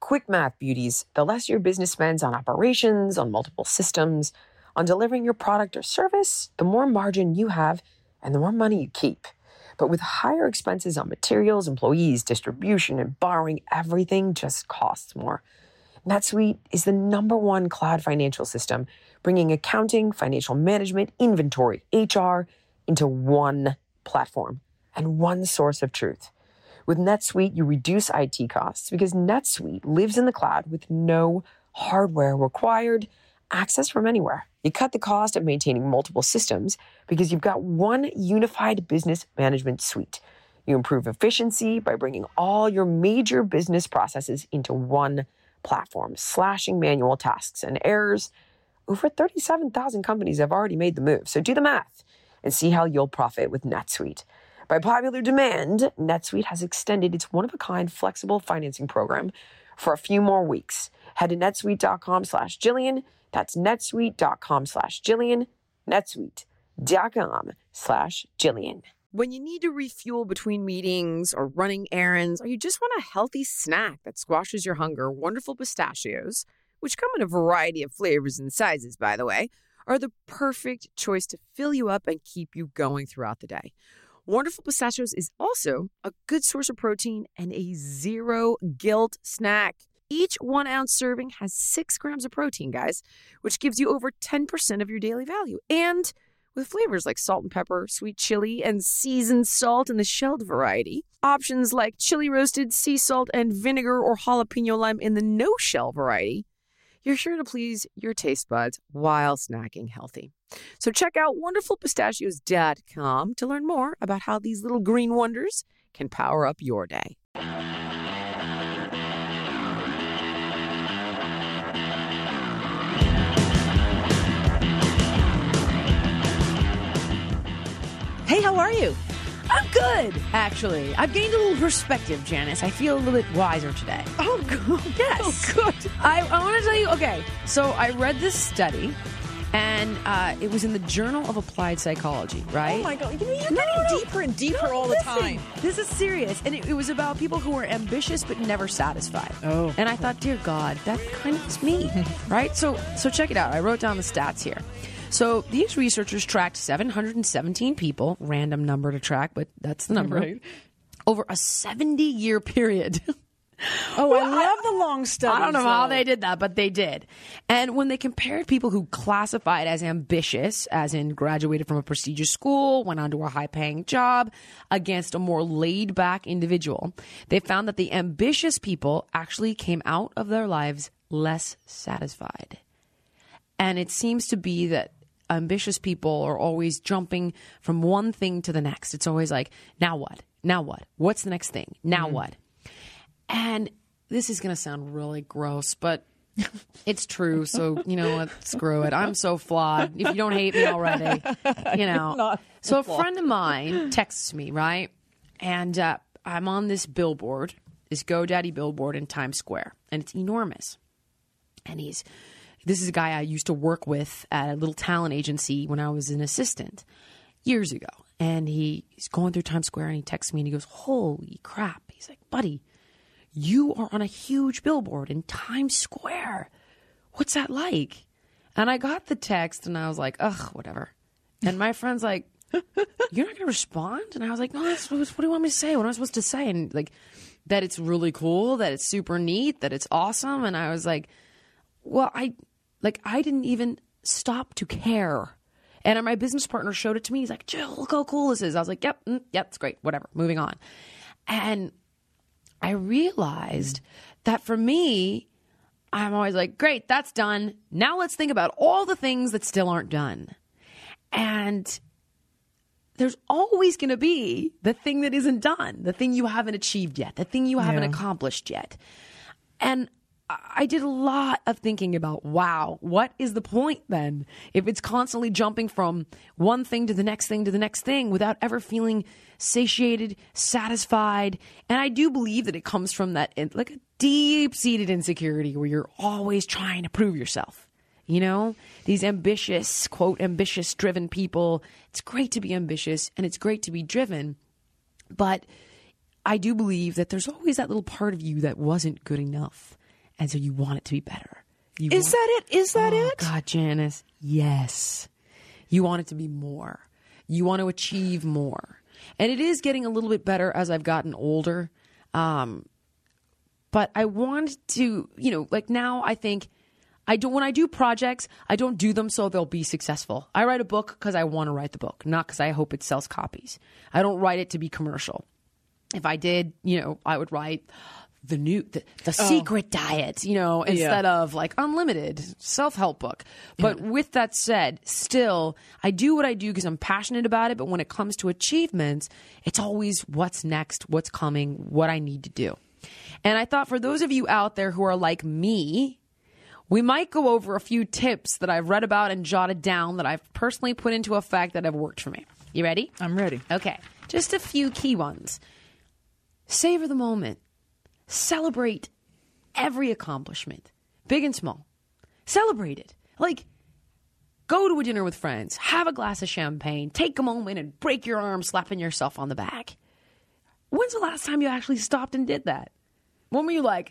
quick math, beauties. The less your business spends on operations, on multiple systems, on delivering your product or service, the more margin you have and the more money you keep. But with higher expenses on materials, employees, distribution, and borrowing, everything just costs more. NetSuite is the #1 cloud financial system, bringing accounting, financial management, inventory, HR into one platform and one source of truth. With NetSuite, you reduce IT costs because NetSuite lives in the cloud with no hardware required, access from anywhere. You cut the cost of maintaining multiple systems because you've got one unified business management suite. You improve efficiency by bringing all your major business processes into one platform, slashing manual tasks and errors. Over 37,000 companies have already made the move, so do the math and see how you'll profit with NetSuite. By popular demand, NetSuite has extended its one-of-a-kind flexible financing program for a few more weeks. Head to netsuite.com/Jillian. That's netsuite.com/Jillian. netsuite.com/Jillian. When you need to refuel between meetings or running errands, or you just want a healthy snack that squashes your hunger, Wonderful Pistachios, which come in a variety of flavors and sizes, by the way, are the perfect choice to fill you up and keep you going throughout the day. Wonderful Pistachios is also a good source of protein and a zero-guilt snack. Each 1-ounce serving has 6 grams of protein, guys, which gives you over 10% of your daily value. And with flavors like salt and pepper, sweet chili, and seasoned salt in the shelled variety. Options like chili roasted, sea salt, and vinegar or jalapeno lime in the no-shell variety. You're sure to please your taste buds while snacking healthy. So check out wonderfulpistachios.com to learn more about how these little green wonders can power up your day. Hey, how are you? I'm good, actually. I've gained a little perspective, Janice. I feel a little bit wiser today. Oh, good. Yes. Oh, good. I want to tell you, okay, so I read this study, and it was in the Journal of Applied Psychology, right? Oh, my God. You're getting deeper and deeper all the time. This is serious. And it was about people who were ambitious but never satisfied. Oh. And I thought, dear God, that kind of is me, right? So check it out. I wrote down the stats here. So these researchers tracked 717 people, random number to track, but that's the number, right, over a 70-year period. Oh, I love the long studies. I don't know how they did that, but they did. And when they compared people who classified as ambitious, as in graduated from a prestigious school, went on to a high-paying job, against a more laid-back individual, they found that the ambitious people actually came out of their lives less satisfied. And it seems to be that ambitious people are always jumping from one thing to the next. It's always like, now what? Now what? What's the next thing? Now what? And this is going to sound really gross, but it's true. So, you know what? Screw it. I'm so flawed. If you don't hate me already, you know. So a friend of mine texts me, right? And I'm on this billboard, this GoDaddy billboard in Times Square, and it's enormous. And this is a guy I used to work with at a little talent agency when I was an assistant years ago. And he's going through Times Square and he texts me and he goes, holy crap. He's like, buddy, you are on a huge billboard in Times Square. What's that like? And I got the text and I was like, ugh, whatever. And my friend's like, you're not going to respond? And I was like, no, what do you want me to say? What am I supposed to say? And like, that it's really cool, that it's super neat, that it's awesome. And I was like, well, I didn't even stop to care. And my business partner showed it to me. He's like, Jill, look how cool this is. I was like, yep, it's great. Whatever. Moving on. And I realized that for me, I'm always like, great, that's done. Now let's think about all the things that still aren't done. And there's always going to be the thing that isn't done, the thing you haven't achieved yet, the thing you haven't accomplished yet. And I did a lot of thinking about, wow, what is the point then? If it's constantly jumping from one thing to the next thing to the next thing without ever feeling satiated, satisfied. And I do believe that it comes from that, like a deep-seated insecurity where you're always trying to prove yourself. You know, these ambitious, quote, ambitious driven people. It's great to be ambitious and it's great to be driven. But I do believe that there's always that little part of you that wasn't good enough. And so you want it to be better. Is that it? Is that it? God, Janice. Yes. You want it to be more. You want to achieve more. And it is getting a little bit better as I've gotten older. But I want to, like now I think when I do projects, I don't do them so they'll be successful. I write a book because I want to write the book, not because I hope it sells copies. I don't write it to be commercial. If I did, I would write the secret diet, instead of like unlimited self-help book. But with that said, still, I do what I do because I'm passionate about it. But when it comes to achievements, it's always what's next, what's coming, what I need to do. And I thought for those of you out there who are like me, we might go over a few tips that I've read about and jotted down that I've personally put into effect that have worked for me. You ready? I'm ready. Okay. Just a few key ones. Savor the moment. Celebrate every accomplishment, big and small. Celebrate it. Like, go to a dinner with friends, have a glass of champagne, take a moment and break your arm slapping yourself on the back. When's the last time you actually stopped and did that? When were you like,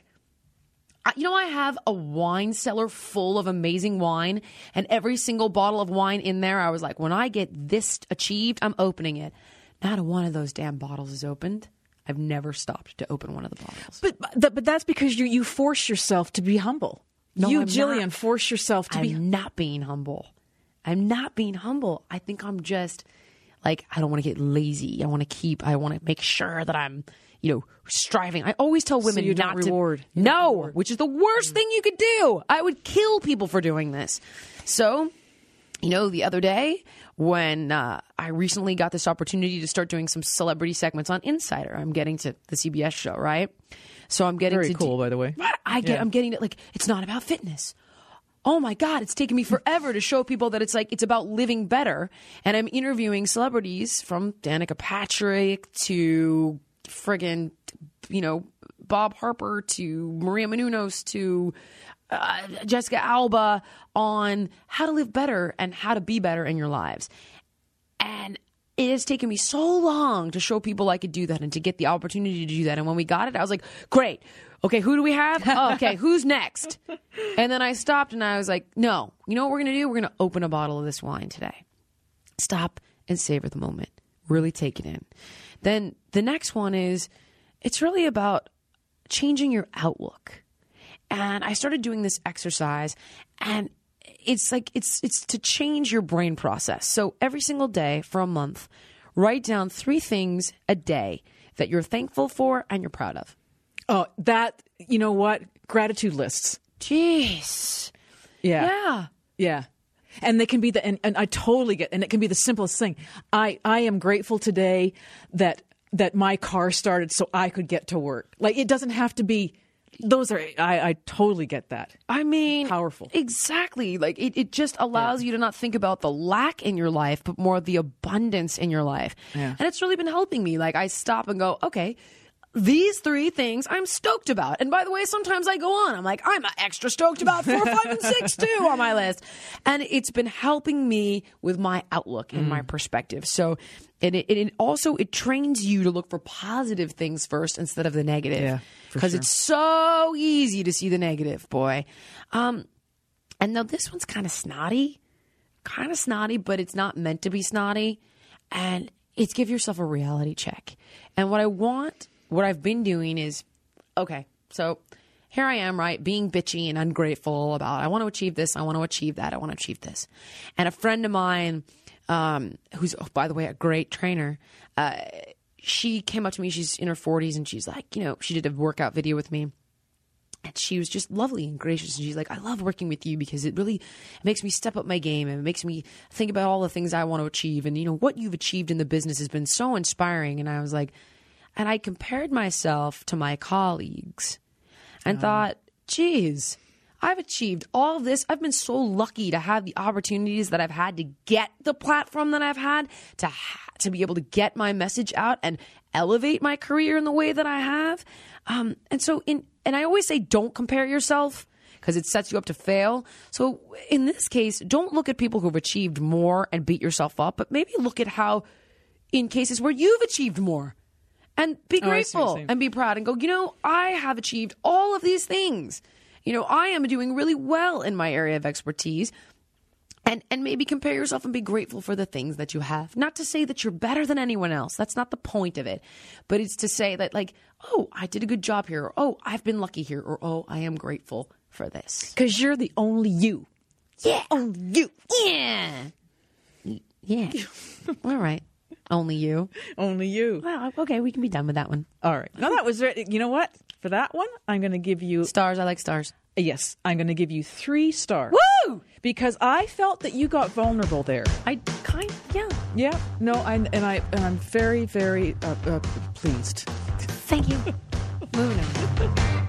I have a wine cellar full of amazing wine, and every single bottle of wine in there, I was like, when I get this achieved, I'm opening it. Not one of those damn bottles is opened. I've never stopped to open one of the bottles. But that's because you force yourself to be humble. No, you, I'm Jillian, not. force yourself to be. I'm not being humble. I'm not being humble. I think I'm just like, I don't want to get lazy. I want to make sure that I'm, striving. I always tell women you not don't reward. to. No, which is the worst thing you could do. I would kill people for doing this. So, the other day when I recently got this opportunity to start doing some celebrity segments on Insider, I'm getting to the CBS show, right? So I'm getting Very cool, by the way. I'm getting it. Like, it's not about fitness. Oh my God, it's taken me forever to show people that it's about living better. And I'm interviewing celebrities from Danica Patrick to friggin', Bob Harper to Maria Menounos to Jessica Alba on how to live better and how to be better in your lives. And it has taken me so long to show people I could do that and to get the opportunity to do that. And when we got it, I was like, great. Okay, who do we have? Oh, okay, who's next? And then I stopped and I was like, no, you know what we're going to do? We're going to open a bottle of this wine today. Stop and savor the moment. Really take it in. Then the next one is, it's really about changing your outlook. And I started doing this exercise, and it's to change your brain process. So every single day for a month, write down 3 things a day that you're thankful for and you're proud of. Oh, that, you know what? Gratitude lists. Jeez. Yeah. And they can be and I totally get, and it can be the simplest thing. I am grateful today that my car started so I could get to work. Like, it doesn't have to be, I totally get that. I mean, powerful. Exactly. Like, it just allows you to not think about the lack in your life, but more the abundance in your life. Yeah. And it's really been helping me. Like, I stop and go, okay, these 3 things I'm stoked about. And by the way, sometimes I go on. I'm like, I'm extra stoked about 4, 5, and 6 too on my list. And it's been helping me with my outlook and my perspective. So it also trains you to look for positive things first instead of the negative. Yeah, because it's so easy to see the negative, boy. And now this one's kind of snotty, but it's not meant to be snotty. And it's give yourself a reality check. And what I've been doing is, okay, so here I am, right, being bitchy and ungrateful about, I want to achieve this, I want to achieve that, I want to achieve this. And a friend of mine, who's, by the way, a great trainer, she came up to me, she's in her 40s, and she's like, she did a workout video with me. And she was just lovely and gracious. And she's like, I love working with you because it really makes me step up my game and it makes me think about all the things I want to achieve. And, what you've achieved in the business has been so inspiring. And I was like, and I compared myself to my colleagues and thought, geez, I've achieved all of this. I've been so lucky to have the opportunities that I've had to get the platform that I've had to be able to get my message out and elevate my career in the way that I have. And I always say, don't compare yourself because it sets you up to fail. So in this case, don't look at people who've achieved more and beat yourself up, but maybe look at how in cases where you've achieved more. And be grateful and be proud and go, I have achieved all of these things. I am doing really well in my area of expertise. And maybe compare yourself and be grateful for the things that you have. Not to say that you're better than anyone else. That's not the point of it. But it's to say that like, oh, I did a good job here. Or, oh, I've been lucky here. Or, oh, I am grateful for this. Because you're the only you. Yeah. Only you. Yeah. Yeah. All right. Only you. Only you. Well, okay, we can be done with that one. All right. No, that was, you know what? For that one, I'm going to give you... Stars. I like stars. Yes, I'm going to give you 3 stars. Woo! Because I felt that you got vulnerable there. Yeah. Yeah. No, I'm very, very pleased. Thank you. Moving on.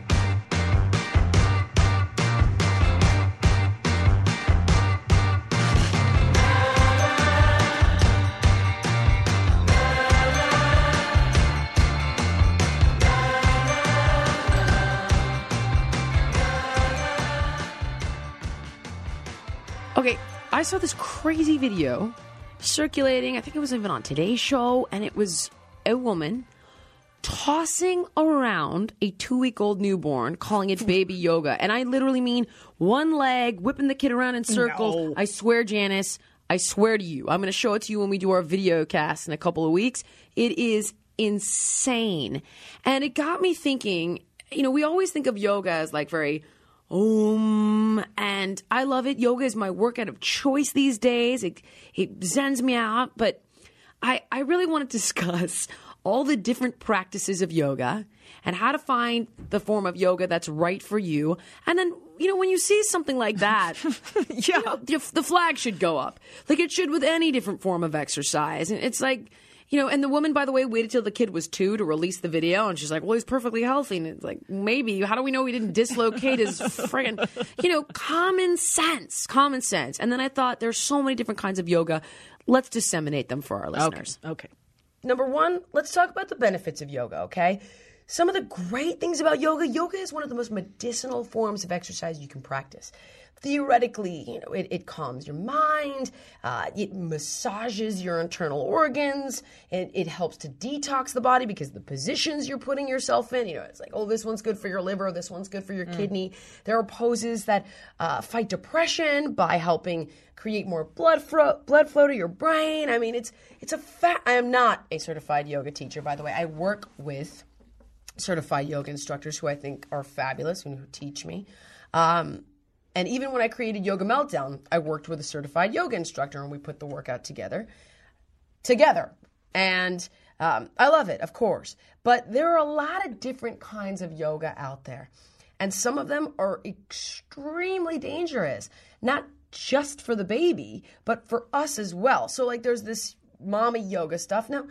Okay, I saw this crazy video circulating. I think it was even on Today's Show, and it was a woman tossing around a 2-week-old newborn, calling it baby yoga. And I literally mean one leg, whipping the kid around in circles. No. I swear, Janice, I swear to you. I'm going to show it to you when we do our video cast in a couple of weeks. It is insane. And it got me thinking, we always think of yoga as like very... and I love it. Yoga is my workout of choice these days. It zens me out. But I really want to discuss all the different practices of yoga and how to find the form of yoga that's right for you. And then, when you see something like that, the flag should go up. Like it should with any different form of exercise. And it's like... and the woman, by the way, waited till the kid was 2 to release the video. And she's like, well, he's perfectly healthy. And it's like, maybe. How do we know he didn't dislocate his friggin', common sense. And then I thought there's so many different kinds of yoga. Let's disseminate them for our listeners. Okay. Number 1, let's talk about the benefits of yoga, okay? Some of the great things about yoga is one of the most medicinal forms of exercise you can practice. Theoretically, it calms your mind, it massages your internal organs, it helps to detox the body because the positions you're putting yourself in, it's like, oh, this one's good for your liver, this one's good for your kidney. There are poses that fight depression by helping create more blood flow to your brain. I mean, it's a fact. I am not a certified yoga teacher, by the way. I work with certified yoga instructors who I think are fabulous, who teach me. And even when I created Yoga Meltdown, I worked with a certified yoga instructor and we put the workout together. And I love it, of course. But there are a lot of different kinds of yoga out there. And some of them are extremely dangerous, not just for the baby, but for us as well. So like there's this mommy yoga stuff. Now,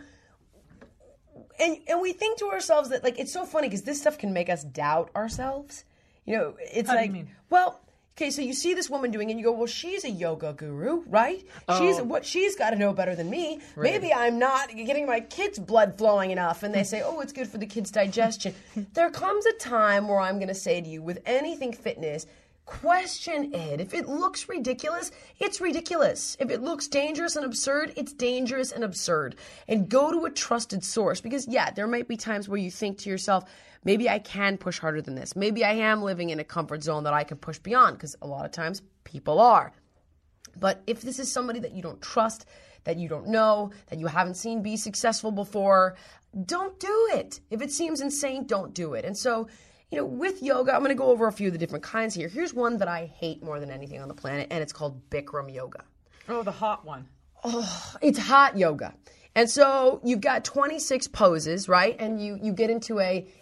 and we think to ourselves that like, it's so funny because this stuff can make us doubt ourselves. It's How do you mean? Well... Okay, so you see this woman doing it, and you go, well, she's a yoga guru, right? She's got to know better than me. Right. Maybe I'm not getting my kids' blood flowing enough. And they say, oh, it's good for the kids' digestion. There comes a time where I'm going to say to you, with anything fitness, question it. If it looks ridiculous, it's ridiculous. If it looks dangerous and absurd, it's dangerous and absurd. And go to a trusted source. Because, there might be times where you think to yourself, maybe I can push harder than this. Maybe I am living in a comfort zone that I can push beyond, because a lot of times people are. But if this is somebody that you don't trust, that you don't know, that you haven't seen be successful before, don't do it. If it seems insane, don't do it. And so, with yoga, I'm going to go over a few of the different kinds here. Here's one that I hate more than anything on the planet, and it's called Bikram yoga. Oh, the hot one. Oh, it's hot yoga. And so you've got 26 poses, right? And you get into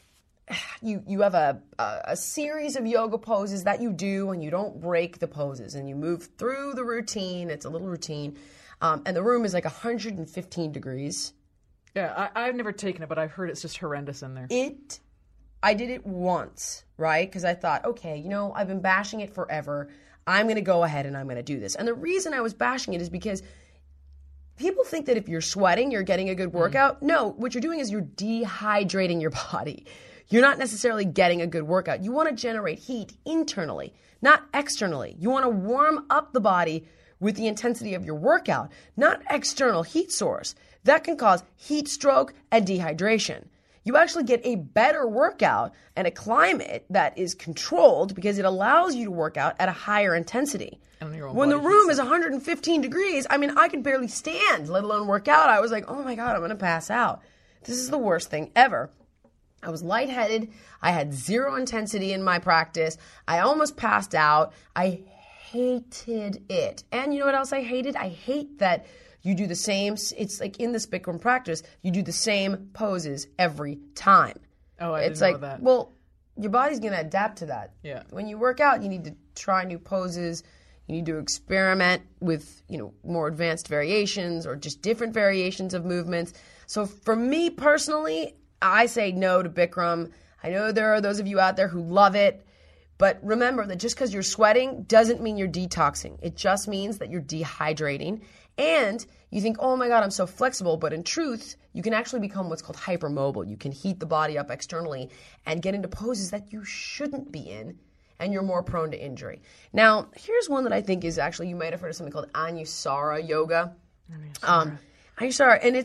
you have a series of yoga poses that you do, and you don't break the poses, and you move through the routine. It's a little routine. And the room is like 115 degrees. Yeah, I've never taken it, but I've heard it's just horrendous in there. I did it once, right? Because I thought, okay, I've been bashing it forever. I'm going to go ahead and I'm going to do this. And the reason I was bashing it is because people think that if you're sweating, you're getting a good workout. No, what you're doing is you're dehydrating your body. You're not necessarily getting a good workout. You want to generate heat internally, not externally. You want to warm up the body with the intensity of your workout, not external heat source. That can cause heat stroke and dehydration. you actually get a better workout and a climate that is controlled because it allows you to work out at a higher intensity. When the room is 115 degrees, I mean, I could barely stand, let alone work out. I was like, oh my God, I'm going to pass out. This is the worst thing ever. I was lightheaded. I had zero intensity in my practice. I almost passed out. I hated it. And you know what else I hated? I hate that you do the same, it's like in this Bikram practice, you do the same poses every time. Oh, I didn't know that. Well, your body's going to adapt to that. Yeah. When you work out, you need to try new poses. You need to experiment with, more advanced variations or just different variations of movements. So for me personally, I say no to Bikram. I know there are those of you out there who love it, but remember that just because you're sweating doesn't mean you're detoxing. It just means that you're dehydrating. And you think, oh my God, I'm so flexible. But in truth, you can actually become what's called hypermobile. You can heat the body up externally and get into poses that you shouldn't be in, and you're more prone to injury. Now, here's one that I think is actually, you might have heard of something called Anusara yoga. Anusara, and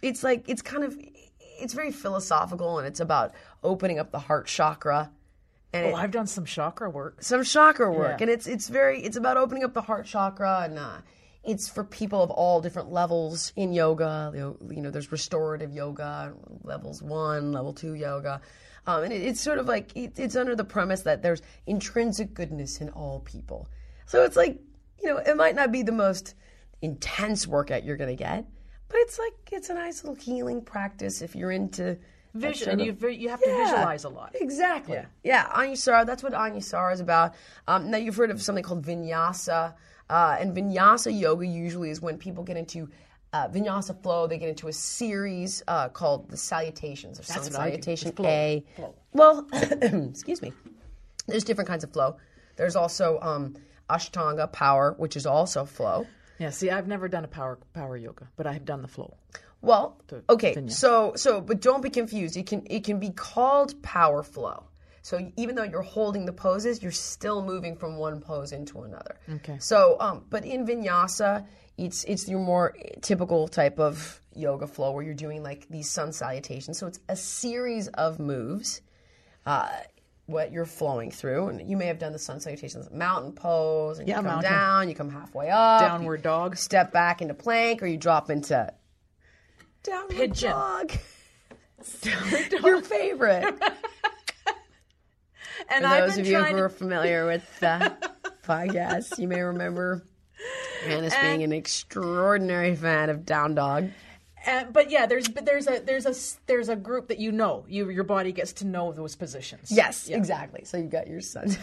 it's very philosophical, and it's about opening up the heart chakra. And I've done some chakra work. Yeah. And it's about opening up the heart chakra, and it's for people of all different levels in yoga. There's restorative yoga, levels 1, level 2 yoga. And it's sort of like, it's under the premise that there's intrinsic goodness in all people. So it's like, it might not be the most intense workout you're going to get, but it's a nice little healing practice if you're into vision. And you have to visualize a lot. Exactly. Yeah, Anusara, that's what Anusara is about. Now you've heard of something called Vinyasa. And Vinyasa yoga usually is when people get into Vinyasa flow. They get into a series called the salutations, or sun salutation A. Flow. Well, excuse me. There's different kinds of flow. There's also Ashtanga power, which is also flow. Yeah, see, I've never done a power yoga, but I have done the flow. Well, okay, so but don't be confused. It can be called power flow. So even though you're holding the poses, you're still moving from one pose into another. Okay. So, but in Vinyasa, it's your more typical type of yoga flow where you're doing like these sun salutations. So it's a series of moves, what you're flowing through. And you may have done the sun salutations, mountain pose, and you come down, you come halfway up. Downward dog. Step back into plank, or you drop into downward pigeon. Dog. Your favorite. And for those of you who are familiar with the podcast, you may remember Janice being an extraordinary fan of Down Dog. But yeah, there's a group that your body gets to know those positions. Yes, exactly. So you've got your sun.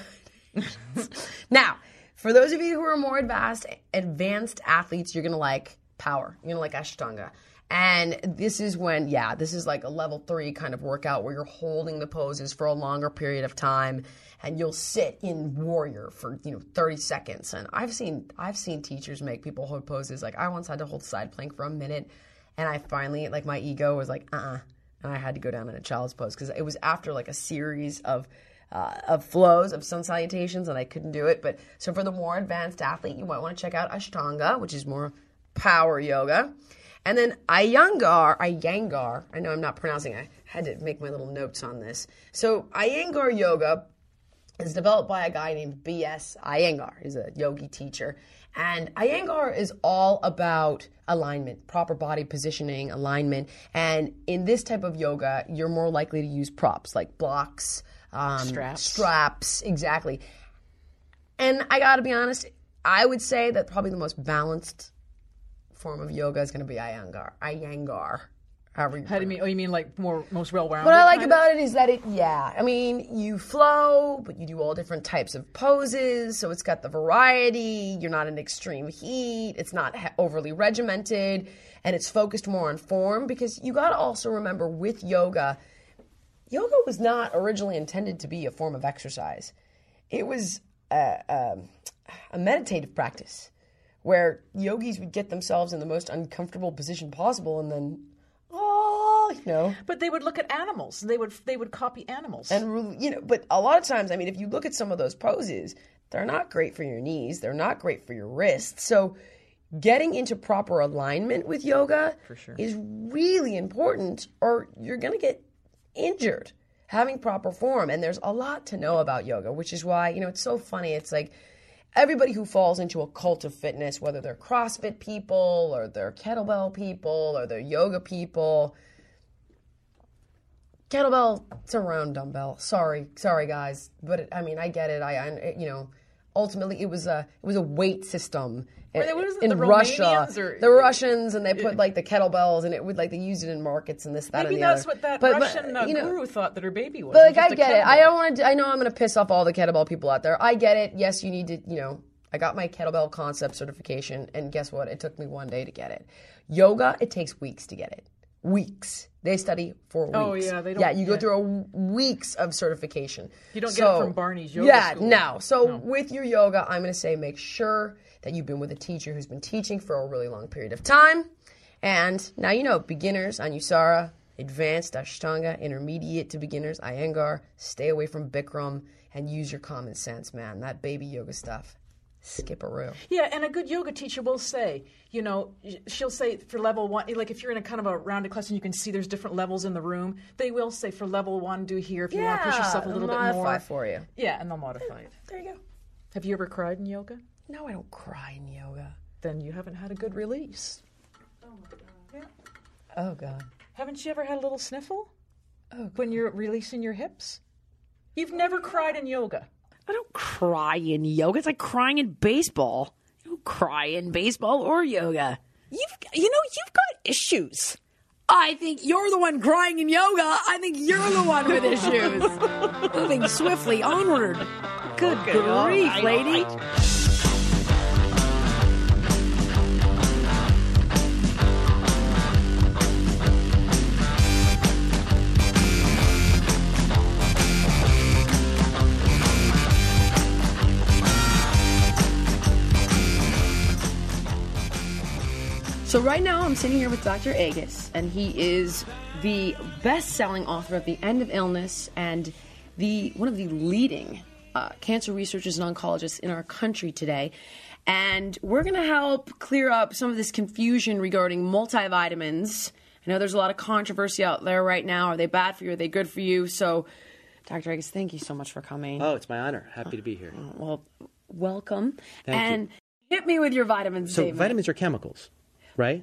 Now, for those of you who are more advanced athletes, you're gonna like power. You're gonna like Ashtanga. And this is when, this is like a level 3 kind of workout where you're holding the poses for a longer period of time, and you'll sit in warrior for 30 seconds. And I've seen teachers make people hold poses. Like I once had to hold side plank for a minute, and I finally, like, my ego was like, and I had to go down in a child's pose because it was after like a series of flows of sun salutations, and I couldn't do it. But so for the more advanced athlete, you might want to check out Ashtanga, which is more power yoga. And then Iyengar, I know I'm not pronouncing it. I had to make my little notes on this. So Iyengar yoga is developed by a guy named B.S. Iyengar. He's a yogi teacher. And Iyengar is all about alignment, proper body positioning, alignment. And in this type of yoga, you're more likely to use props like blocks, straps, exactly. And I got to be honest, I would say that probably the most balanced form of yoga is going to be Iyengar. How do you mean? Oh, you mean like most well-rounded? What I like about it is that you flow, but you do all different types of poses, so it's got the variety. You're not in extreme heat. It's not overly regimented, and it's focused more on form, because you got to also remember with yoga was not originally intended to be a form of exercise. It was a meditative practice, where yogis would get themselves in the most uncomfortable position possible, and then, But they would look at animals. They would copy animals. And, but a lot of times, if you look at some of those poses, they're not great for your knees. They're not great for your wrists. So getting into proper alignment with yoga is really important, or you're going to get injured having proper form. And there's a lot to know about yoga, which is why, it's so funny. It's like everybody who falls into a cult of fitness, whether they're CrossFit people or they're kettlebell people or they're yoga people, kettlebell, it's a round dumbbell. Sorry guys. But I get it. Ultimately it was a weight system in Russia. The Russians, and they put like the kettlebells, and it would like they used it in markets and this, that, Maybe and the that's other. what that Russian guru thought that her baby was. But like, just I get it. kettlebell. I know I'm going to piss off all the kettlebell people out there. I get it. Yes, you need to, I got my kettlebell concept certification, and guess what? It took me one day to get it. Yoga, it takes weeks to get it. Weeks. They study for weeks. Oh, yeah, they don't. Yeah, you go through weeks of certification. You don't get it from Barney's yoga school. No. So with your yoga, I'm going to say make sure that you've been with a teacher who's been teaching for a really long period of time. And now beginners, Anusara, advanced Ashtanga, intermediate to beginners, Iyengar. Stay away from Bikram and use your common sense, man. That baby yoga stuff. Skip-a-roo. Yeah, and a good yoga teacher will say, she'll say for level 1, like if you're in a kind of a rounded class and you can see there's different levels in the room, they will say for level 1, do here if you want to push yourself a little bit more. Modify for you. Yeah, and they'll modify it. There you go. Have you ever cried in yoga? No, I don't cry in yoga. Then you haven't had a good release. Oh, my God. Yeah. Oh, God. Haven't you ever had a little sniffle? When you're releasing your hips? You've never cried in yoga. I don't cry in yoga. It's like crying in baseball. You don't cry in baseball or yoga. You've got issues. I think you're the one crying in yoga. I think you're the one with issues. Moving swiftly onward. Good grief, lady. So right now I'm sitting here with Dr. Agus, and he is the best-selling author of The End of Illness and one of the leading cancer researchers and oncologists in our country today. And we're going to help clear up some of this confusion regarding multivitamins. I know there's a lot of controversy out there right now. Are they bad for you? Are they good for you? So, Dr. Agus, thank you so much for coming. Oh, it's my honor. Happy to be here. Well, welcome. Thank you. Hit me with your vitamins, So David. vitamins are chemicals, right?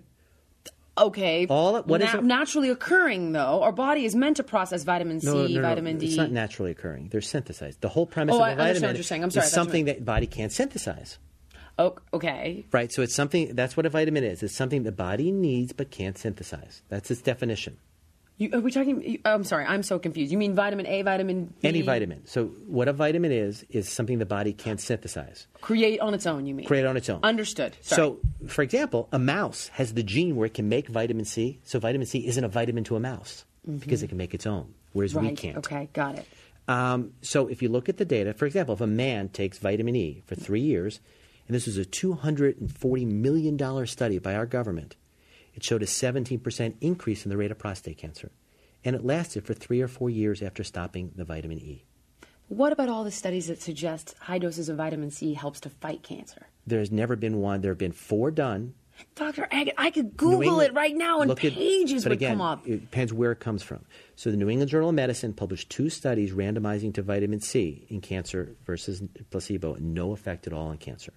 Okay. What is it? Naturally occurring, though. Our body is meant to process vitamin C, vitamin D. It's not naturally occurring. They're synthesized. The whole premise of I a understand vitamin what you're saying. I'm sorry, is something that the body can't synthesize. Oh, okay. Right, so it's something, that's what a vitamin is. It's something the body needs but can't synthesize. That's its definition. Are we talking, I'm sorry, I'm so confused. You mean vitamin A, vitamin B? Any vitamin. So what a vitamin is something the body can't synthesize. Create on its own, you mean? Create on its own. Understood. Sorry. So, for example, a mouse has the gene where it can make vitamin C. So vitamin C isn't a vitamin to a mouse because it can make its own, whereas we can't. Okay, got it. So if you look at the data, for example, if a man takes vitamin E for 3 years, and this was a $240 million study by our government, it showed a 17% increase in the rate of prostate cancer. And it lasted for 3 or 4 years after stopping the vitamin E. What about all the studies that suggest high doses of vitamin C helps to fight cancer? There's never been one. There have been 4 done. Dr. Agus, I could Google it right now and pages would come up. It depends where it comes from. So the New England Journal of Medicine published 2 studies randomizing to vitamin C in cancer versus placebo, and no effect at all on cancer.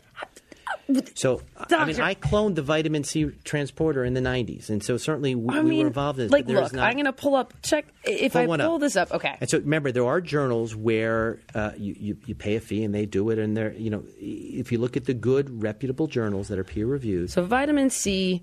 So, I cloned the vitamin C transporter in the 90s, and so certainly we were involved in this. Look, I'm going to pull up, check, if I pull this up, okay. And so remember, there are journals where you pay a fee and they do it, and they're, if you look at the good, reputable journals that are peer-reviewed. So vitamin C,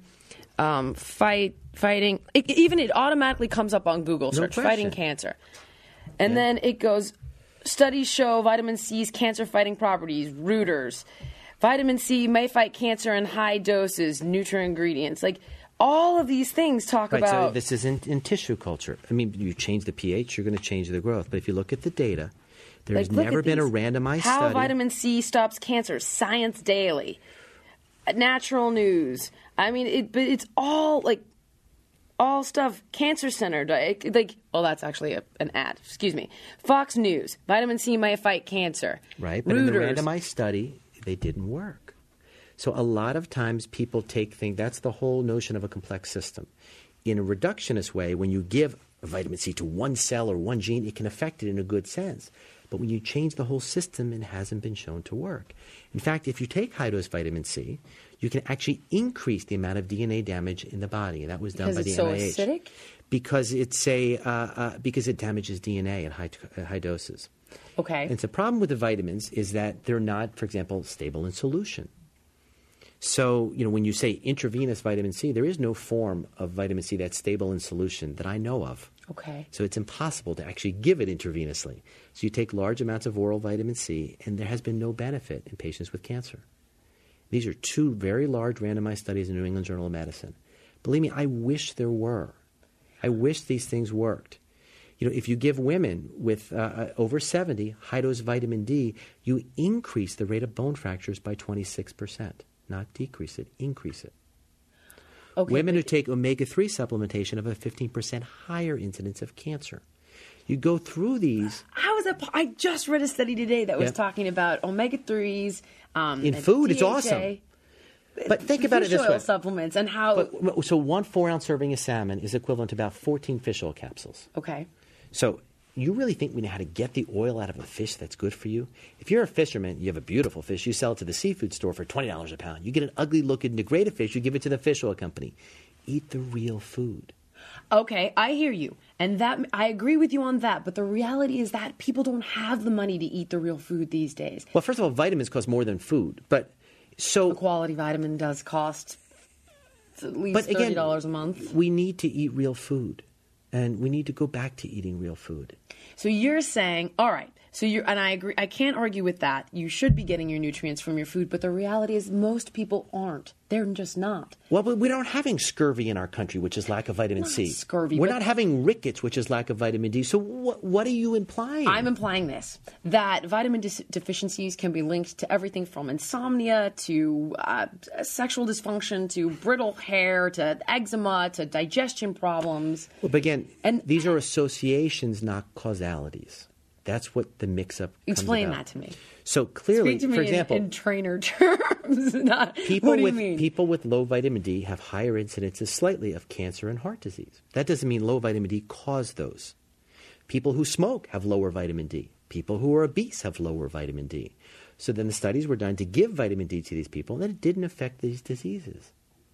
fighting, it automatically comes up on Google search, fighting cancer. And then it goes, studies show vitamin C's cancer-fighting properties, Reuters. Vitamin C may fight cancer in high doses, nutra-ingredients. Like, all of these things talk about... So this is in tissue culture. I mean, you change the pH, you're going to change the growth. But if you look at the data, there's never been a randomized study. How vitamin C stops cancer, Science Daily, Natural News. I mean, it's all, all stuff cancer-centered. That's actually an ad. Excuse me. Fox News, vitamin C may fight cancer. Right, but in the randomized study... they didn't work. So a lot of times people take things, that's the whole notion of a complex system. In a reductionist way, when you give vitamin C to one cell or one gene, it can affect it in a good sense. But when you change the whole system, it hasn't been shown to work. In fact, if you take high-dose vitamin C, you can actually increase the amount of DNA damage in the body. And that was done by the NIH. Because it's so acidic? Because because it damages DNA at high doses. Okay. And the problem with the vitamins is that they're not, for example, stable in solution. So, when you say intravenous vitamin C, there is no form of vitamin C that's stable in solution that I know of. Okay. So it's impossible to actually give it intravenously. So you take large amounts of oral vitamin C, and there has been no benefit in patients with cancer. These are two very large randomized studies in the New England Journal of Medicine. Believe me, I wish there were. I wish these things worked. If you give women with over 70 high-dose vitamin D, you increase the rate of bone fractures by 26%. Not decrease it, increase it. Okay, women who take omega-3 supplementation have a 15% higher incidence of cancer. You go through these. How is that? I just read a study today that was Yep. talking about omega-3s. In food, it's awesome. But think about it fish this oil way. supplements and how. So 1 4-ounce serving of salmon is equivalent to about 14 fish oil capsules. Okay. So you really think we know how to get the oil out of a fish that's good for you? If you're a fisherman, you have a beautiful fish, you sell it to the seafood store for $20 a pound. You get an ugly-looking degraded fish, you give it to the fish oil company. Eat the real food. Okay, I hear you. And that I agree with you on that, but the reality is that people don't have the money to eat the real food these days. Well, first of all, vitamins cost more than food. But so A quality vitamin does cost at least $30 a month. We need to eat real food. And we need to go back to eating real food. So you're saying, all right, and I agree, I can't argue with that. You should be getting your nutrients from your food, but the reality is most people aren't. They're just not. Well, but we're not having scurvy in our country, which is lack of vitamin C. Scurvy. We're not having rickets, which is lack of vitamin D. So what are you implying? I'm implying this, that vitamin deficiencies can be linked to everything from insomnia to sexual dysfunction to brittle hair to eczema to digestion problems. Well, but again, And- these are associations, not causalities. That's what the mix-up comes Explain about. that to me. So clearly, Speak to me for example, in trainer terms. What do you mean? People with low vitamin D have higher incidences slightly of cancer and heart disease. That doesn't mean low vitamin D caused those. People who smoke have lower vitamin D. People who are obese have lower vitamin D. So then the studies were done to give vitamin D to these people, and it didn't affect these diseases.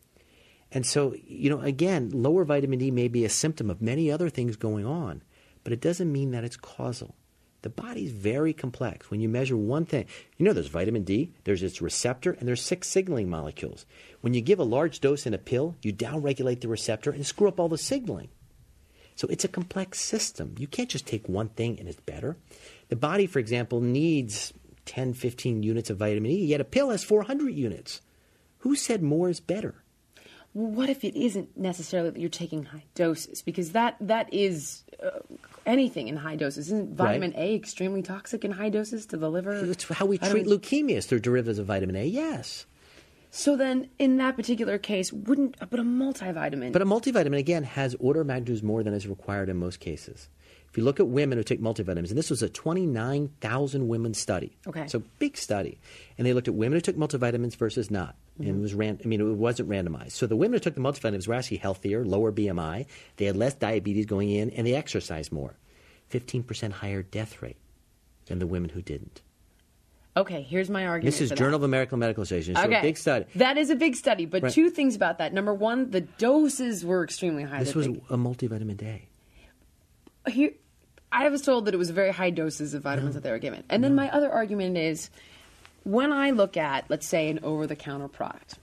And so, again, lower vitamin D may be a symptom of many other things going on, but it doesn't mean that it's causal. The body's very complex. When you measure one thing, there's vitamin D, there's its receptor, and there's 6 signaling molecules. When you give a large dose in a pill, you downregulate the receptor and screw up all the signaling. So it's a complex system. You can't just take one thing and it's better. The body, for example, needs 10, 15 units of vitamin E, yet a pill has 400 units. Who said more is better? Well, what if it isn't necessarily that you're taking high doses? Because that is anything in high doses. Isn't vitamin A extremely toxic in high doses to the liver? That's how we treat leukemias through derivatives of vitamin A, yes. So then, in that particular case, but a multivitamin? But a multivitamin, again, has order of magnitudes more than is required in most cases. If you look at women who take multivitamins, and this was a 29,000 women study. Okay. So big study. And they looked at women who took multivitamins versus not. And it was it wasn't randomized. So the women who took the multivitamins were actually healthier, lower BMI. They had less diabetes going in, and they exercised more. 15% higher death rate than the women who didn't. Okay, here's my argument. This is for Journal of that. American Medical Association. It's a big study. That is a big study, but Right. two things about that. Number one, the doses were extremely high. This was a multivitamin day. Here, I was told that it was very high doses of vitamins that they were given. And then my other argument is, when I look at, let's say, an over-the-counter product,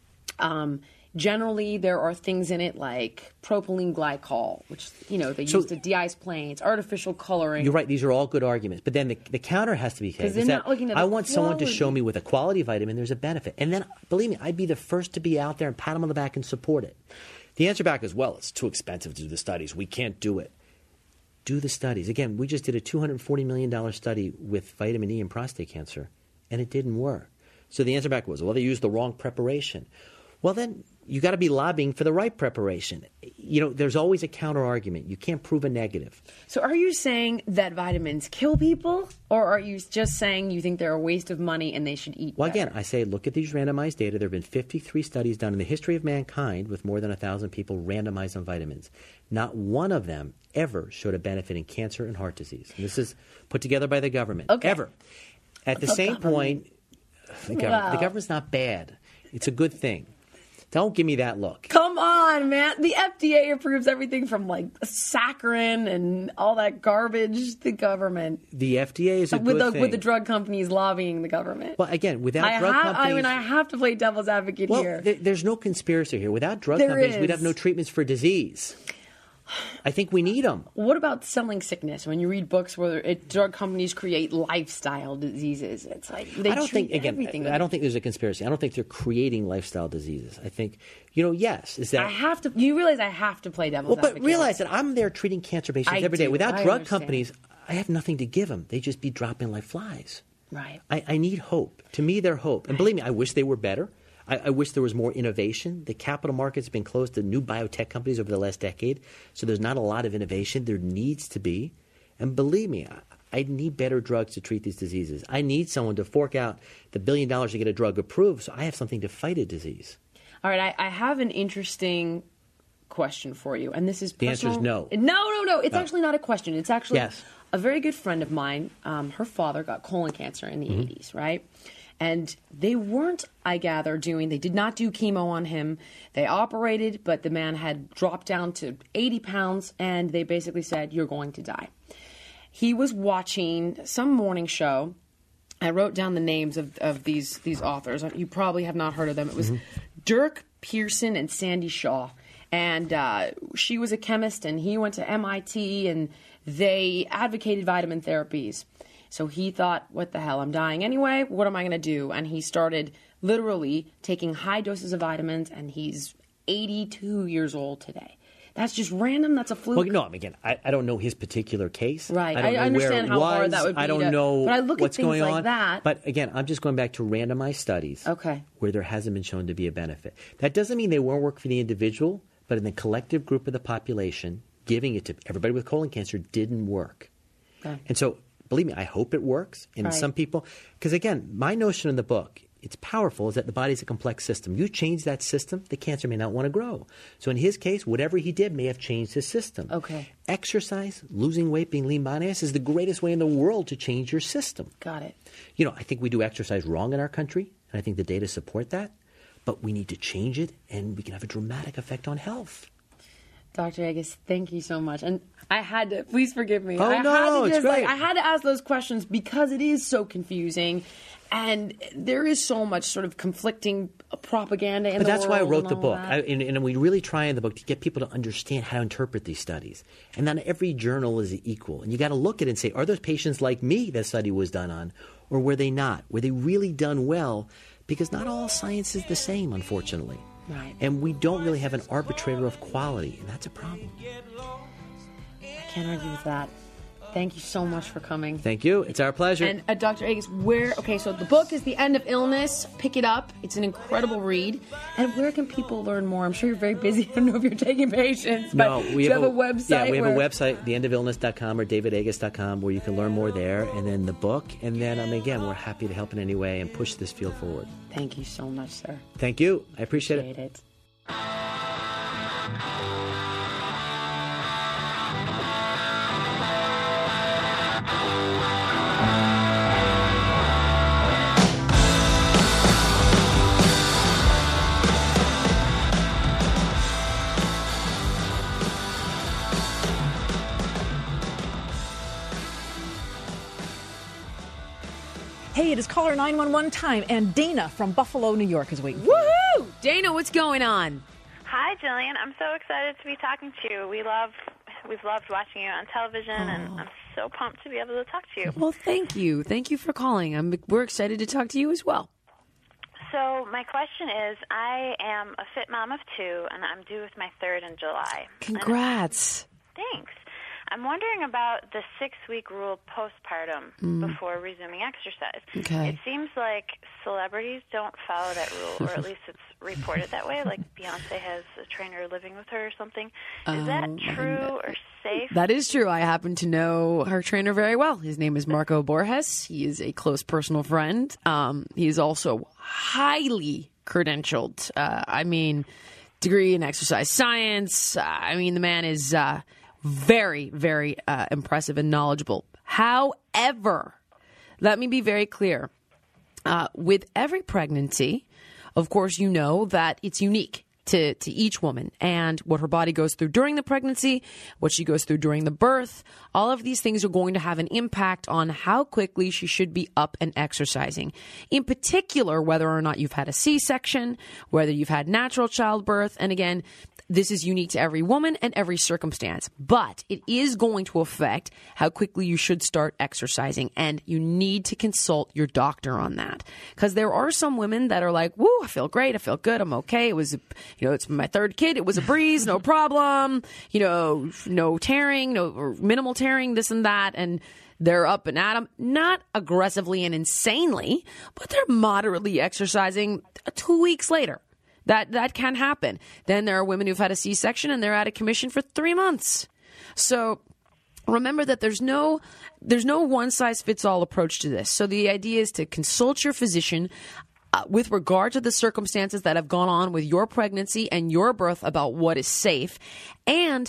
generally there are things in it like propylene glycol, which, they use to de-ice planes, artificial coloring. You're right. These are all good arguments. But then the counter has to be Because taken. they're not looking at I the want someone to show quality. me with a quality vitamin there's a benefit. And then, believe me, I'd be the first to be out there and pat them on the back and support it. The answer back is, well, it's too expensive to do the studies. We can't do it. Do the studies. Again, we just did a $240 million study with vitamin E and prostate cancer, and it didn't work. So the answer back was, well, they used the wrong preparation. Well, then you got to be lobbying for the right preparation. There's always a counter argument. You can't prove a negative. So are you saying that vitamins kill people, or are you just saying you think they're a waste of money and they should eat Well, better? again, I say look at these randomized data. There have been 53 studies done in the history of mankind with more than 1,000 people randomized on vitamins. Not one of them ever showed a benefit in cancer and heart disease. And this is put together by the government. Okay. Ever. At the same point, the government's not bad. It's a good thing. Don't give me that look. Come on, man. The FDA approves everything from like saccharin and all that garbage. The government. The FDA is a good thing. With the drug companies lobbying the government. Well, again, without drug companies... I have to play devil's advocate here. There's no conspiracy here. Without drug companies, we'd have no treatments for disease. I think we need them. What about selling sickness? When you read books where drug companies create lifestyle diseases, it's like they treat everything. I don't think there's a conspiracy. I don't think they're creating lifestyle diseases. I think, yes, is that... I have to... You realize I have to play devil's advocate. But realize that I'm there treating cancer patients every day. Without drug companies, I have nothing to give them. They just be dropping like flies. Right. I need hope. To me, they're hope. And believe me, I wish they were better. I wish there was more innovation. The capital market's been closed to new biotech companies over the last decade, so there's not a lot of innovation. There needs to be. And believe me, I need better drugs to treat these diseases. I need someone to fork out the $1 billion to get a drug approved so I have something to fight a disease. All right, I have an interesting question for you, and this is personal. The answer is no. No. It's actually not a question. It's actually yes. A very good friend of mine. Her father got colon cancer in the 80s, right? And they weren't, I gather, they did not do chemo on him. They operated, but the man had dropped down to 80 pounds, and they basically said, you're going to die. He was watching some morning show. I wrote down the names of these authors. You probably have not heard of them. It was Dirk Pearson and Sandy Shaw. And she was a chemist, and he went to MIT, and they advocated vitamin therapies. So he thought, what the hell, I'm dying anyway, what am I going to do? And he started literally taking high doses of vitamins, and he's 82 years old today. That's just random? That's a fluke? Well, no, again, I don't know his particular case. Right. I don't know understand where it how hard that would be. I don't know but I look what's at things going like on. that. But again, I'm just going back to randomized studies where there hasn't been shown to be a benefit. That doesn't mean they won't work for the individual, but in the collective group of the population, giving it to everybody with colon cancer didn't work. Okay. And so... believe me, I hope it works. And some people, because again, my notion in the book, it's powerful, is that the body's a complex system. You change that system, the cancer may not want to grow. So in his case, whatever he did may have changed his system. Okay. Exercise, losing weight, being lean body mass is the greatest way in the world to change your system. Got it. I think we do exercise wrong in our country, and I think the data support that. But we need to change it, and we can have a dramatic effect on health. Dr. Agus, thank you so much. And I had to, please forgive me. Oh, it's great. I had to ask those questions because it is so confusing. And there is so much sort of conflicting propaganda in the world. But that's why I wrote the book. And we really try in the book to get people to understand how to interpret these studies. And not every journal is equal. And you got to look at it and say, are those patients like me that study was done on? Or were they not? Were they really done well? Because not all science is the same, unfortunately. Right. And we don't really have an arbitrator of quality, and that's a problem. I can't argue with that. Thank you so much for coming. Thank you. It's our pleasure. And Dr. Agus, so the book is The End of Illness. Pick it up. It's an incredible read. And where can people learn more? I'm sure you're very busy. I don't know if you're taking patients, but do you have a website? Yeah, we have a website, theendofillness.com or davidagus.com, where you can learn more there, and then the book. And then, again, we're happy to help in any way and push this field forward. Thank you so much, sir. Thank you. I appreciate it. Hey, it is caller 911 time, and Dana from Buffalo, New York is waiting. Woohoo! Dana, what's going on? Hi, Jillian. I'm so excited to be talking to you. We've loved watching you on television, and I'm so pumped to be able to talk to you. Well, thank you. Thank you for calling. We're excited to talk to you as well. So my question is, I am a fit mom of 2, and I'm due with my 3rd in July. Congrats. Thanks. I'm wondering about the 6-week rule postpartum before resuming exercise. Okay. It seems like celebrities don't follow that rule, or at least it's reported that way. Like Beyonce has a trainer living with her or something. Is that true or safe? That is true. I happen to know her trainer very well. His name is Marco Borges. He is a close personal friend. He is also highly credentialed. Degree in exercise science. The man is very, very impressive and knowledgeable. However, let me be very clear. With every pregnancy, of course, you know that it's unique to each woman and what her body goes through during the pregnancy, what she goes through during the birth. All of these things are going to have an impact on how quickly she should be up and exercising. In particular, whether or not you've had a C-section, whether you've had natural childbirth. And again, this is unique to every woman and every circumstance, but it is going to affect how quickly you should start exercising, and you need to consult your doctor on that. Because there are some women that are like, woo, I feel great, I feel good, I'm okay. It was, it's my third kid, it was a breeze, no problem, no tearing, or minimal tearing, this and that, and they're up and at 'em, not aggressively and insanely, but they're moderately exercising 2 weeks later. That can happen. Then there are women who've had a C-section and they're out of commission for 3 months. So remember that there's no one-size-fits-all approach to this. So the idea is to consult your physician with regard to the circumstances that have gone on with your pregnancy and your birth about what is safe. And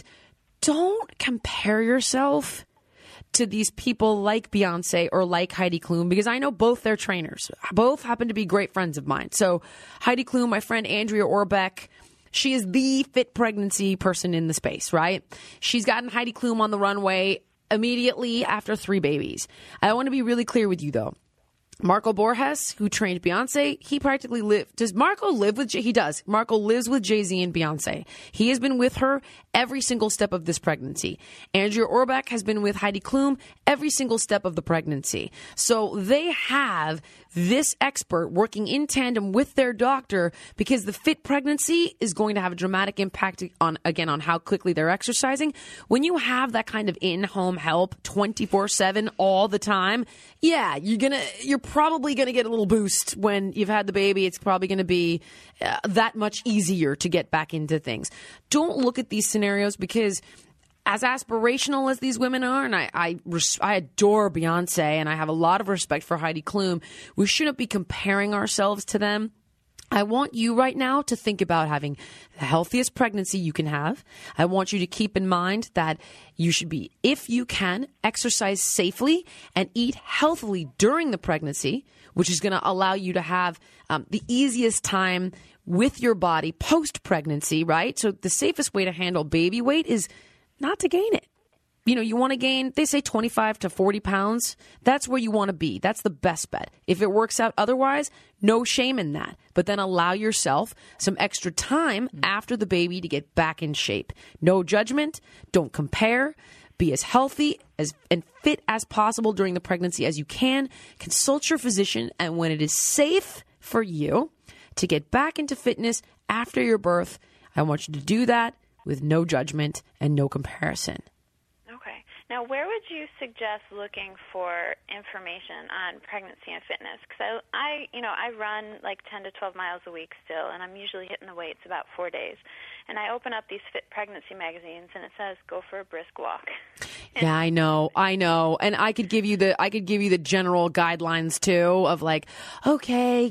don't compare yourself to these people like Beyonce or like Heidi Klum, because I know both their trainers. Both happen to be great friends of mine. So Heidi Klum, my friend Andrea Orbeck, she is the fit pregnancy person in the space, right? She's gotten Heidi Klum on the runway immediately after 3 babies. I want to be really clear with you, though. Marco Borges, who trained Beyonce, he practically lived. Does Marco live with He does. Marco lives with Jay-Z and Beyonce. He has been with her every single step of this pregnancy. Andrea Orbeck has been with Heidi Klum every single step of the pregnancy. So they have this expert working in tandem with their doctor, because the fit pregnancy is going to have a dramatic impact on how quickly they're exercising. When you have that kind of in-home help 24/7 all the time, yeah, you're probably going to get a little boost when you've had the baby. It's probably going to be that much easier to get back into things. Don't look at these scenarios, because as aspirational as these women are, and I adore Beyonce and I have a lot of respect for Heidi Klum, we shouldn't be comparing ourselves to them. I want you right now to think about having the healthiest pregnancy you can have. I want you to keep in mind that you should be, if you can, exercise safely and eat healthily during the pregnancy, which is going to allow you to have the easiest time with your body post-pregnancy, right? So the safest way to handle baby weight is not to gain it. You want to gain, they say 25 to 40 pounds. That's where you want to be. That's the best bet. If it works out otherwise, no shame in that. But then allow yourself some extra time after the baby to get back in shape. No judgment. Don't compare. Be as healthy and fit as possible during the pregnancy as you can. Consult your physician, and when it is safe for you to get back into fitness after your birth, I want you to do that with no judgment and no comparison. Okay. Now, where would you suggest looking for information on pregnancy and fitness? Because I run like 10 to 12 miles a week still, and I'm usually hitting the weights about 4 days. And I open up these fit pregnancy magazines, and it says go for a brisk walk. Yeah, I know. And I could give you the general guidelines too of like, okay,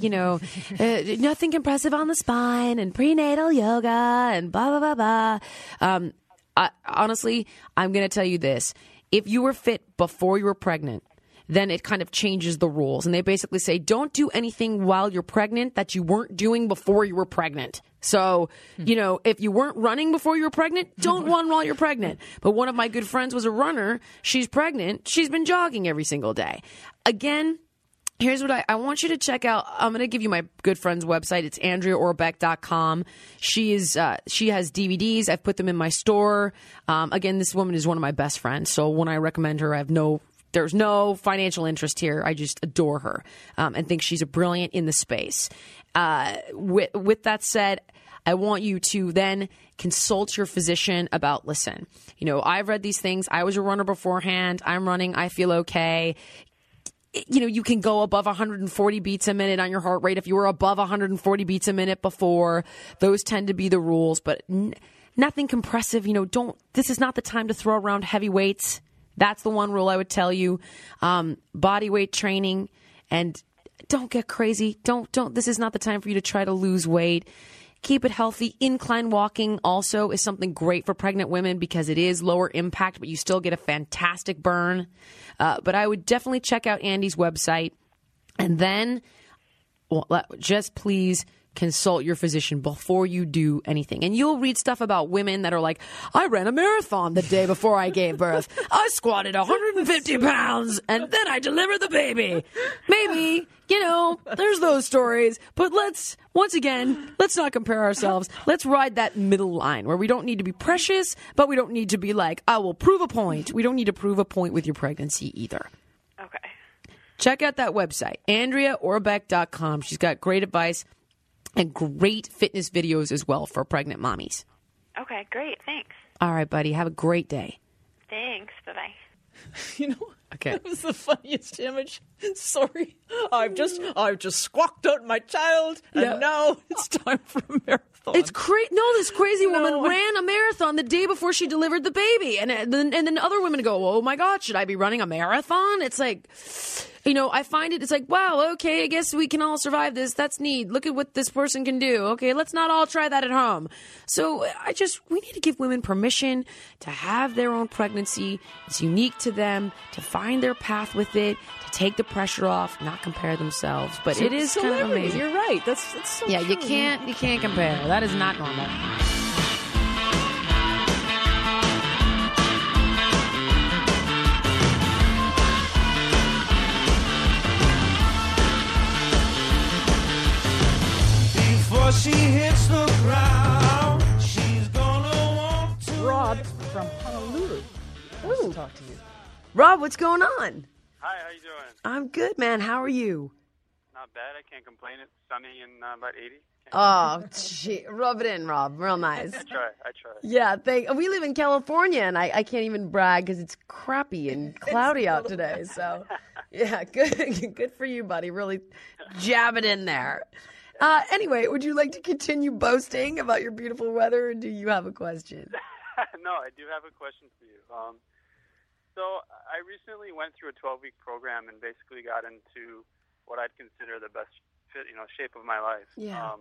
nothing compressive on the spine and prenatal yoga and blah, blah, blah, blah. Honestly, I'm going to tell you this. If you were fit before you were pregnant, then it kind of changes the rules. And they basically say, don't do anything while you're pregnant that you weren't doing before you were pregnant. So, if you weren't running before you were pregnant, don't run while you're pregnant. But one of my good friends was a runner. She's pregnant. She's been jogging every single day. Again, here's what I want you to check out. I'm going to give you my good friend's website. It's AndreaOrbeck.com. She has DVDs. I've put them in my store. Again, this woman is one of my best friends. So when I recommend her, there's no financial interest here. I just adore her and think she's brilliant in the space. With that said, I want you to then consult your physician about, listen, I've read these things. I was a runner beforehand. I'm running. I feel okay. You can go above 140 beats a minute on your heart rate. If you were above 140 beats a minute before, those tend to be the rules, but nothing compressive. This is not the time to throw around heavy weights. That's the one rule I would tell you. Body weight training, and don't get crazy. Don't, this is not the time for you to try to lose weight. Keep it healthy. Incline walking also is something great for pregnant women because it is lower impact, but you still get a fantastic burn. But I would definitely check out Andy's website. And then just please consult your physician before you do anything. And you'll read stuff about women that are like, I ran a marathon the day before I gave birth. I squatted 150 pounds and then I delivered the baby. Maybe, there's those stories. But let's not compare ourselves. Let's ride that middle line where we don't need to be precious, but we don't need to be like, I will prove a point. We don't need to prove a point with your pregnancy either. Okay. Check out that website, AndreaOrbeck.com. She's got great advice and great fitness videos as well for pregnant mommies. Okay, great. Thanks. All right, buddy. Have a great day. Thanks. Bye-bye. Okay. That was the funniest image. Sorry. I've just squawked out my child, and now it's time for a marathon. It's crazy. No, this crazy woman ran a marathon the day before she delivered the baby. And then other women go, oh, my God, should I be running a marathon? It's like, I find it's like, wow, okay, I guess we can all survive this. That's neat. Look at what this person can do. Okay, let's not all try that at home. So we need to give women permission to have their own pregnancy. It's unique to them, to find their path with it, to take the pressure off, not compare themselves. But it is kind of amazing. You're right. That's so true. You can't compare. That is not normal. Before she hits the ground, she's gonna want to. Rob from Honolulu wants to talk to you. Rob, what's going on? Hi, how you doing? I'm good, man. How are you? Not bad. I can't complain. It's sunny and about 80. Oh, gee. Rub it in, Rob. Real nice. I try. Yeah, we live in California, and I can't even brag because it's crappy and cloudy out today. So, yeah, good for you, buddy. Really jab it in there. Anyway, would you like to continue boasting about your beautiful weather, or do you have a question? No, I do have a question for you. So I recently went through a 12-week program and basically got into what I'd consider the best fit, shape of my life. Yeah.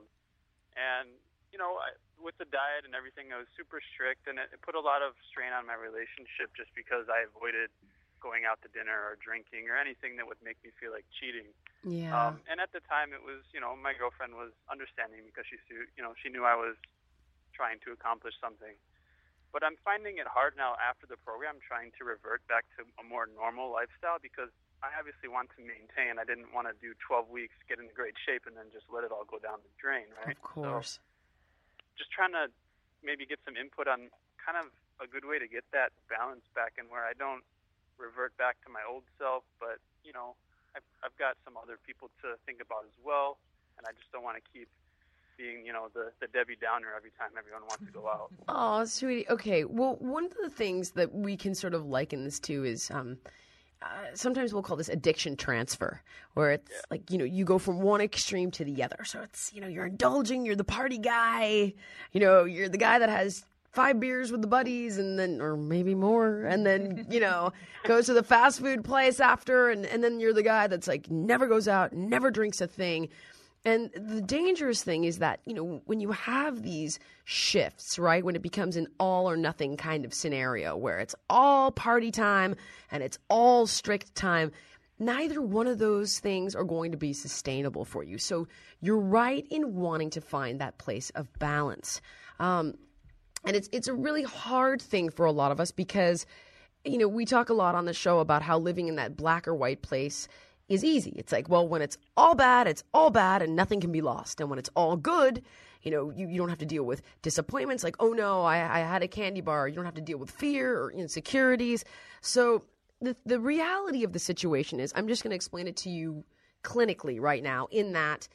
With the diet and everything, it was super strict, and it put a lot of strain on my relationship just because I avoided going out to dinner or drinking or anything that would make me feel like cheating. Yeah. And at the time, it was, my girlfriend was understanding because she knew I was trying to accomplish something. But I'm finding it hard now after the program trying to revert back to a more normal lifestyle because I obviously want to maintain. I didn't want to do 12 weeks, get in great shape, and then just let it all go down the drain, right? Of course. So just trying to maybe get some input on kind of a good way to get that balance back and where I don't revert back to my old self, but, I've got some other people to think about as well, and I just don't want to keep being, the Debbie Downer every time everyone wants to go out. Oh, sweetie. Okay. Well, one of the things that we can sort of liken this to is sometimes we'll call this addiction transfer, where it's like, you go from one extreme to the other. So it's, you're indulging, you're the party guy, you're the guy that has 5 beers with the buddies and then, or maybe more, and then, goes to the fast food place after, and then you're the guy that's like never goes out, never drinks a thing. And the dangerous thing is that, when you have these shifts, right, when it becomes an all or nothing kind of scenario where it's all party time and it's all strict time, neither one of those things are going to be sustainable for you. So you're right in wanting to find that place of balance. And it's a really hard thing for a lot of us because, we talk a lot on the show about how living in that black or white place is easy. It's like, well, when it's all bad and nothing can be lost. And when it's all good, you don't have to deal with disappointments like, oh no, I had a candy bar. You don't have to deal with fear or insecurities. So the reality of the situation is, I'm just going to explain it to you clinically right now, in that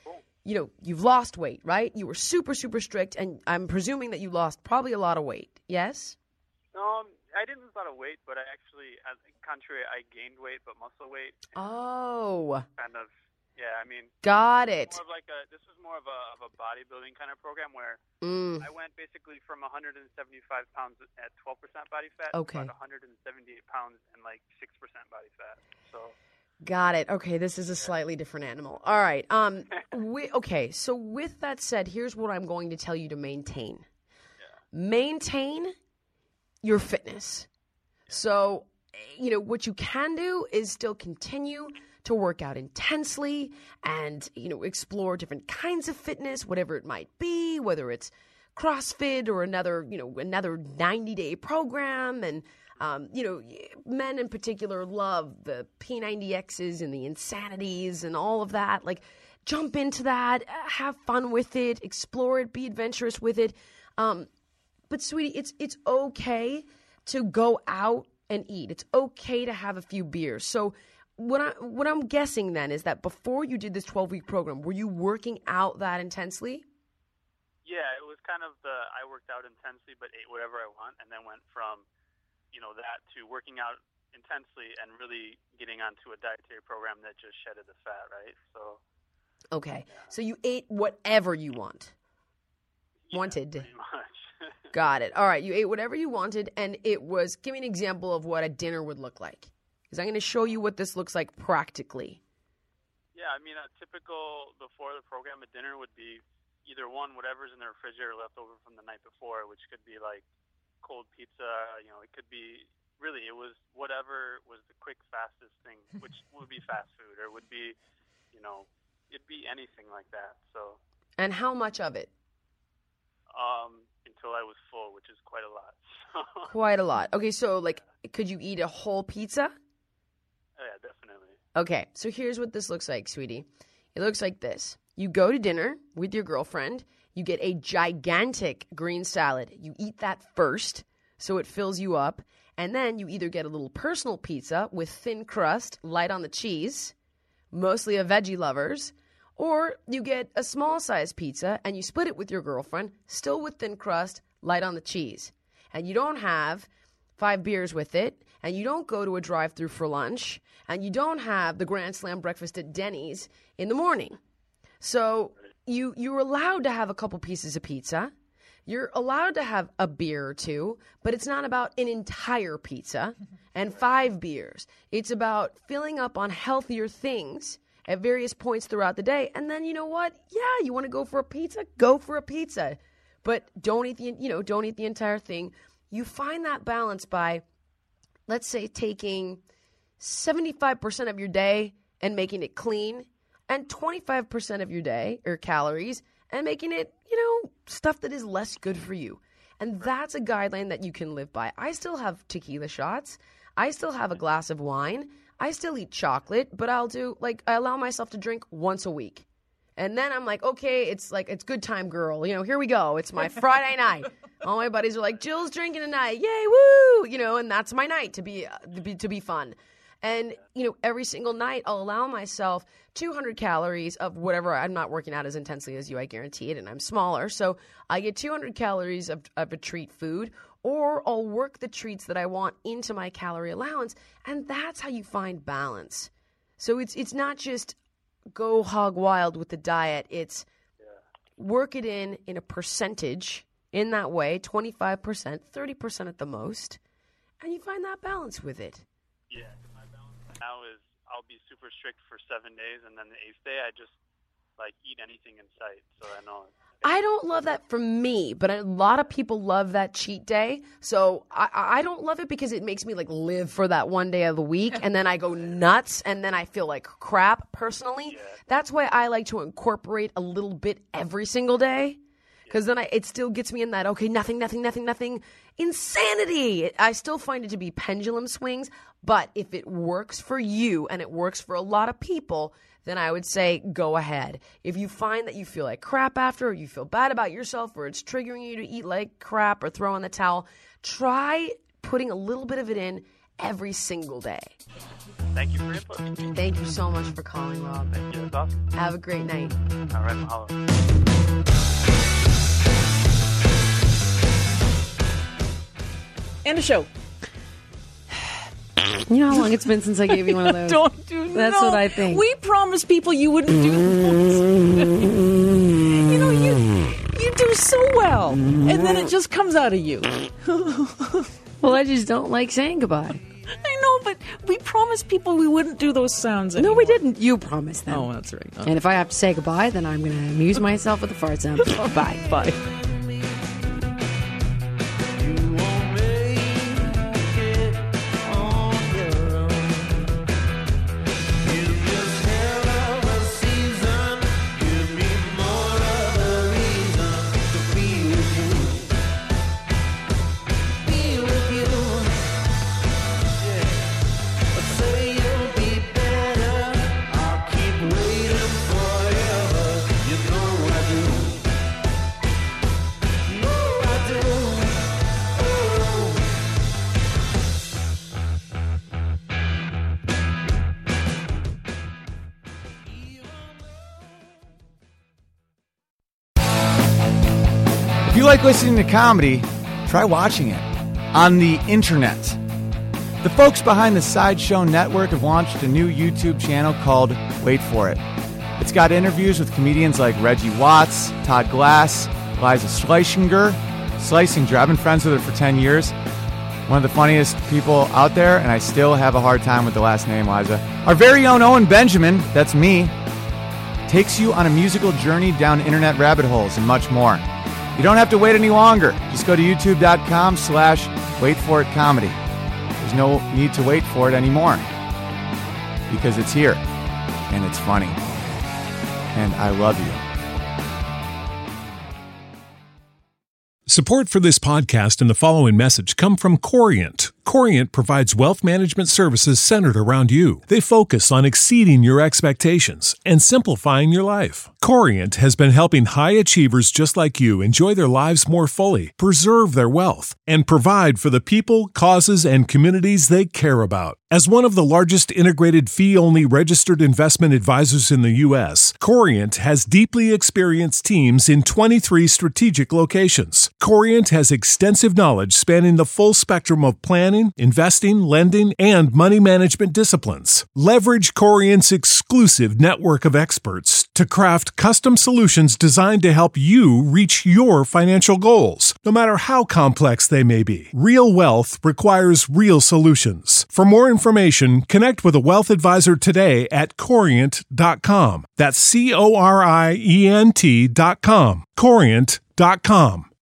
you've lost weight, right? You were super, super strict, and I'm presuming that you lost probably a lot of weight. Yes? I didn't lose a lot of weight, but I actually, as contrary, I gained weight, but muscle weight. Oh. Kind of, yeah. I mean, got it. More of like this was more of a bodybuilding kind of program where I went basically from 175 pounds at 12% body fat to about 178 pounds and like 6% body fat. So. Got it. Okay, this is a slightly different animal. All right. Okay, so with that said, here's what I'm going to tell you to maintain. Maintain your fitness. So, what you can do is still continue to work out intensely and, explore different kinds of fitness, whatever it might be, whether it's CrossFit or another 90-day program. And, men in particular love the P90Xs and the Insanities and all of that. Like, jump into that, have fun with it, explore it, be adventurous with it. But sweetie, it's okay to go out and eat. It's okay to have a few beers. So what I'm guessing then is that before you did this 12-week program, were you working out that intensely? Yeah, it was kind of I worked out intensely but ate whatever I want, and then went from, that to working out intensely and really getting onto a dietary program that just shedded the fat, right? So. Okay. Yeah. So you ate whatever you wanted. Pretty much. Got it. All right. You ate whatever you wanted, and it was, give me an example of what a dinner would look like. Because I'm going to show you what this looks like practically. Yeah, I mean, a typical, before the program, a dinner would be either whatever's in the refrigerator left over from the night before, which could be like cold pizza, it could be, really, it was whatever was the quick, fastest thing, which would be fast food, or would be, it'd be anything like that. So. And how much of it? Until I was full, which is quite a lot. Quite a lot. Okay, so could you eat a whole pizza? Oh, yeah, definitely. Okay, so here's what this looks like, sweetie. It looks like this. You go to dinner with your girlfriend. You get a gigantic green salad. You eat that first, so it fills you up. And then you either get a little personal pizza with thin crust, light on the cheese, mostly a veggie lovers, or you get a small-sized pizza and you split it with your girlfriend, still with thin crust, light on the cheese. And you don't have 5 beers with it, and you don't go to a drive-thru for lunch, and you don't have the Grand Slam breakfast at Denny's in the morning. So you're allowed to have a couple pieces of pizza. You're allowed to have a beer or two, but it's not about an entire pizza and 5 beers. It's about filling up on healthier things at various points throughout the day. And then, you know what? Yeah, you want to go for a pizza? Go for a pizza. But don't eat the entire thing. You find that balance by, let's say, taking 75% of your day and making it clean, and 25% of your day, or calories, and making it, stuff that is less good for you. And that's a guideline that you can live by. I still have tequila shots. I still have a glass of wine. I still eat chocolate, but I allow myself to drink once a week. And then I'm like, okay, it's good time, girl. Here we go. It's my Friday night. All my buddies are like, Jill's drinking tonight. Yay, woo! And that's my night to be fun. And, every single night I'll allow myself 200 calories of whatever. I'm not working out as intensely as you, I guarantee it, and I'm smaller. So I get 200 calories of a treat food, or I'll work the treats that I want into my calorie allowance. And that's how you find balance. So it's not just go hog wild with the diet. It's work it in a percentage in that way, 25%, 30% at the most, and you find that balance with it. Yeah, my balance now is I'll be super strict for 7 days, and then the 8th day I just eat anything in sight. So I know. I don't love that for me, but a lot of people love that cheat day. So I don't love it because it makes me live for that one day of the week, and then I go nuts, and then I feel like crap personally. Yeah. That's why I like to incorporate a little bit every single day, because then it still gets me in that, okay, nothing, insanity. I still find it to be pendulum swings, but if it works for you and it works for a lot of people, then I would say go ahead. If you find that you feel like crap after, or you feel bad about yourself, or it's triggering you to eat like crap or throw in the towel, try putting a little bit of it in every single day. Thank you for your input. Thank you so much for calling, Rob. Thank you. That's awesome. Have a great night. All right, mahalo. End of show. You know how long it's been since I gave you one of those? Don't do That's no. what I think. We promised people you wouldn't do those. You know, you do so well. And then it just comes out of you. Well, I just don't like saying goodbye. I know, but we promised people we wouldn't do those sounds anymore. No, we didn't. You promised them. Oh, that's right. Oh. And if I have to say goodbye, then I'm going to amuse myself with the fart sound. Bye. Bye. If you like listening to comedy, try watching it on the internet. The folks behind the Sideshow Network have launched a new YouTube channel called Wait For It. It's got interviews with comedians like Reggie Watts, Todd Glass, Liza Schlesinger. I've been friends with her for 10 years. One of the funniest people out there, and I still have a hard time with the last name, Liza. Our very own Owen Benjamin, that's me, takes you on a musical journey down internet rabbit holes and much more. You don't have to wait any longer. Just go to youtube.com/waitforitcomedy. There's no need to wait for it anymore because it's here and it's funny. And I love you. Support for this podcast and the following message come from Corient. Corient provides wealth management services centered around you. They focus on exceeding your expectations and simplifying your life. Corient has been helping high achievers just like you enjoy their lives more fully, preserve their wealth, and provide for the people, causes, and communities they care about. As one of the largest integrated fee-only registered investment advisors in the U.S., Corient has deeply experienced teams in 23 strategic locations. Corient has extensive knowledge spanning the full spectrum of planning, investing, lending, and money management disciplines. Leverage Corient's exclusive network of experts to craft custom solutions designed to help you reach your financial goals, no matter how complex they may be. Real wealth requires real solutions. For more information, connect with a wealth advisor today at Corient.com. That's Corient.com. Corient.com.